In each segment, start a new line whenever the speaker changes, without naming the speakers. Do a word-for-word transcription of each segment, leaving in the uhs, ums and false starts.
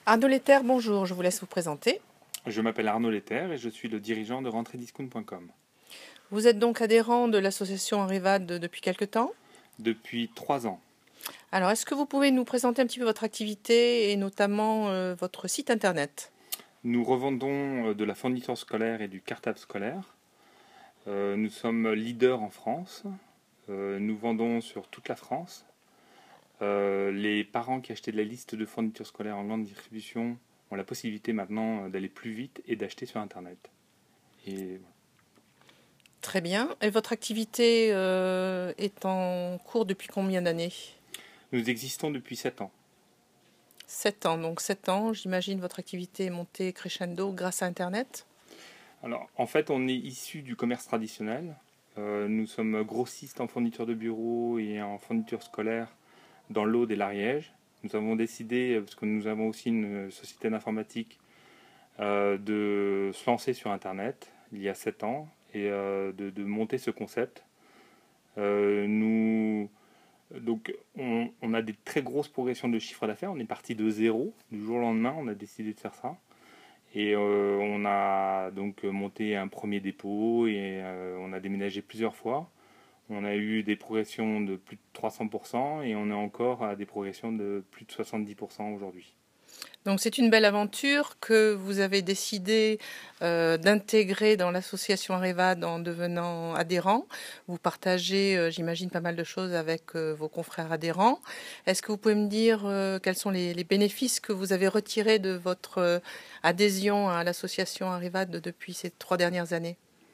Arnaud Lether, bonjour, je vous laisse vous présenter.
Je m'appelle Arnaud Lether et je suis le dirigeant de rentrée discount point com.
Vous êtes donc adhérent de l'association Arrivade depuis quelque temps?
Depuis trois ans.
Alors, est-ce que vous pouvez nous présenter un petit peu votre activité et notamment euh, votre site internet?
Nous revendons de la fourniture scolaire et du cartable scolaire. Euh, nous sommes leaders en France. Euh, nous vendons sur toute la France. Euh, les parents qui achetaient de la liste de fournitures scolaires en grande distribution ont la possibilité maintenant d'aller plus vite et d'acheter sur Internet. Et voilà.
Très bien. Et votre activité euh, est en cours depuis combien d'années?
Nous existons depuis sept ans.
sept ans. Donc sept ans, j'imagine votre activité est montée crescendo grâce à Internet?
Alors, en fait, on est issu du commerce traditionnel. Euh, nous sommes grossistes en fourniture de bureau et en fourniture scolaire dans l'Aude et l'Ariège. Nous avons décidé, parce que nous avons aussi une société d'informatique, euh, de se lancer sur Internet il y a sept ans et euh, de, de monter ce concept. Euh, nous, donc, on, on a des très grosses progressions de chiffre d'affaires. On est parti de zéro. Du jour au lendemain, on a décidé de faire ça. Et euh, on a donc monté un premier dépôt et euh, on a déménagé plusieurs fois. On a eu des progressions de plus de trois cents pour cent et on est encore à des progressions de plus de soixante-dix pour cent aujourd'hui.
Donc c'est une belle aventure que vous avez décidé euh, d'intégrer dans l'association Arrivade en devenant adhérent. Vous partagez, euh, j'imagine, pas mal de choses avec euh, vos confrères adhérents. Est-ce que vous pouvez me dire euh, quels sont les, les bénéfices que vous avez retirés de votre euh, adhésion à l'association Arrivade depuis ces trois dernières années?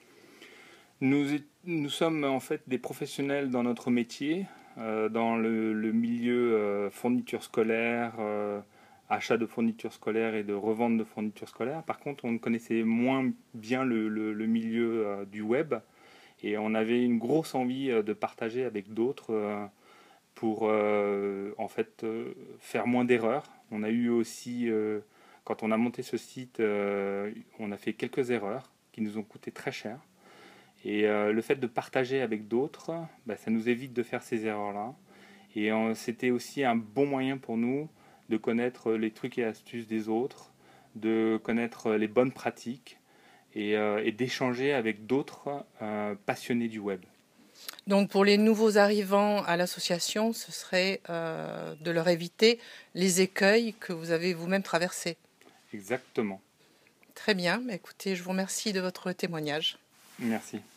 Nous, nous sommes en fait des professionnels dans notre métier, euh, dans le, le milieu euh, fourniture scolaire, euh, achat de fournitures scolaires et de revente de fournitures scolaires. Par contre, on connaissait moins bien le, le, le milieu euh, du web et on avait une grosse envie euh, de partager avec d'autres euh, pour euh, en fait euh, faire moins d'erreurs. On a eu aussi, euh, quand on a monté ce site, euh, on a fait quelques erreurs qui nous ont coûté très cher. Et euh, le fait de partager avec d'autres, bah, ça nous évite de faire ces erreurs-là. Et euh, c'était aussi un bon moyen pour nous de connaître les trucs et astuces des autres, de connaître les bonnes pratiques et, euh, et d'échanger avec d'autres euh, passionnés du web.
Donc pour les nouveaux arrivants à l'association, ce serait euh, de leur éviter les écueils que vous avez vous-même traversés.
Exactement.
Très bien, écoutez, je vous remercie de votre témoignage.
Merci.